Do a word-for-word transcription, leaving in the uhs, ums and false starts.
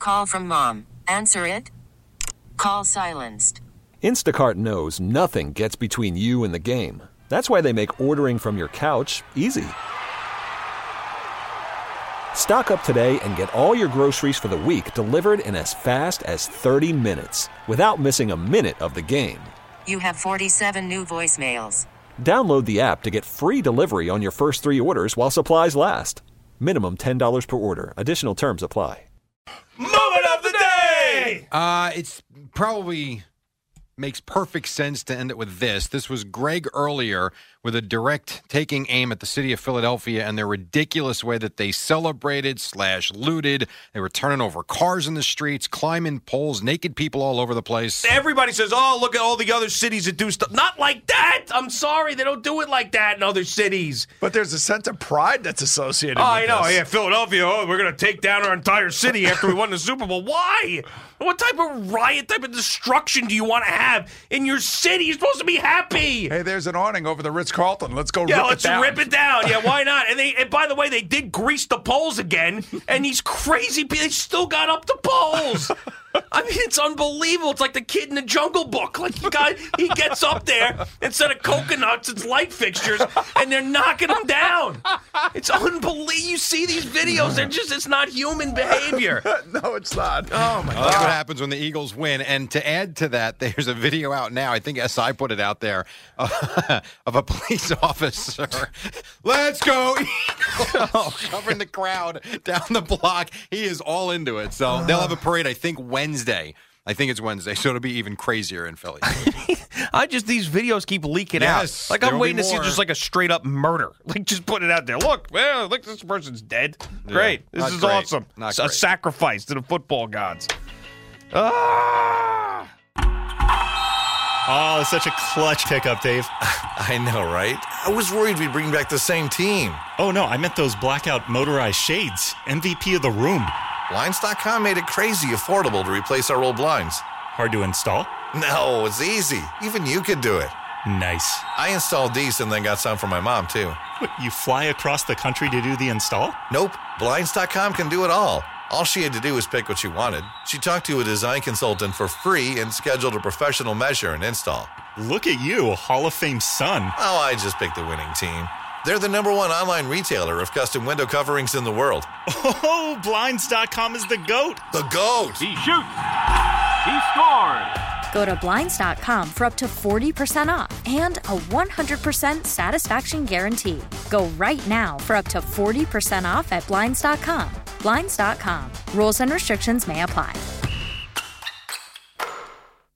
call from mom. Answer it. Call silenced. Instacart knows nothing gets between you and the game. That's why they make ordering from your couch easy. Stock up today and get all your groceries for the week delivered in as fast as thirty minutes without missing a minute of the game. You have forty-seven new voicemails. Download the app to get free delivery on your first three orders while supplies last. Minimum ten dollars per order. Additional terms apply. Moment of the day! Uh, it's probably makes perfect sense to end it with this. This was Greg earlier with a direct taking aim at the city of Philadelphia and their ridiculous way that they celebrated slash looted. They were turning over cars in the streets, climbing poles, naked people all over the place. Everybody says, oh, look at all the other cities that do stuff. Not like that. I'm sorry. They don't do it like that in other cities. But there's a sense of pride that's associated oh, with I know. this. Yeah, Philadelphia, oh, we're going to take down our entire city after we won the Super Bowl. Why? What type of riot, type of destruction do you want to have in your city? You're supposed to be happy. Hey, there's an awning over the Ritz-Carlton. Let's go yeah, rip let's it down. rip it down. Yeah, why not? And they, and by the way, they did grease the poles again, and these crazy people, they still got up the poles. I mean, it's unbelievable. It's like the kid in the Jungle Book. Like, you got, he gets up there, instead of coconuts, it's light fixtures, and they're knocking them down. It's unbelievable. You see these videos, they're just, it's not human behavior. No, it's not. Oh, my Well, God. that's what happens when the Eagles win. And to add to that, there's a video out now, I think S I put it out there, uh, of a police officer. Let's go, Eagles! Covering the crowd down the block. He is all into it. So they'll have a parade, I think, Wednesday. I think it's Wednesday, so it'll be even crazier in Philly. I just, these videos keep leaking Yes, out. Like, there I'm will waiting be to see more. just like a straight up murder. Like, just put it out there. Look, well, look, this person's dead. Great. Yeah, this not is great. awesome. Not It's a great. sacrifice to the football gods. Ah! Oh, such a clutch pickup, Dave. I know, right? I was worried we'd bring back the same team. Oh, no, I meant those blackout motorized shades. M V P of the room. Blinds dot com made it crazy affordable to replace our old blinds. Hard to install? No, it's easy. Even you could do it. Nice. I installed these and then got some for my mom, too. What, you fly across the country to do the install? Nope. Blinds dot com can do it all. All she had to do was pick what she wanted. She talked to a design consultant for free and scheduled a professional measure and install. Look at you, Hall of Fame son. Oh, I just picked the winning team. They're the number one online retailer of custom window coverings in the world. Oh, Blinds dot com is the GOAT. The GOAT! He shoots. He scores. Go to Blinds dot com for up to forty percent off and a one hundred percent satisfaction guarantee. Go right now for up to forty percent off at Blinds dot com. Blinds dot com. Rules and restrictions may apply.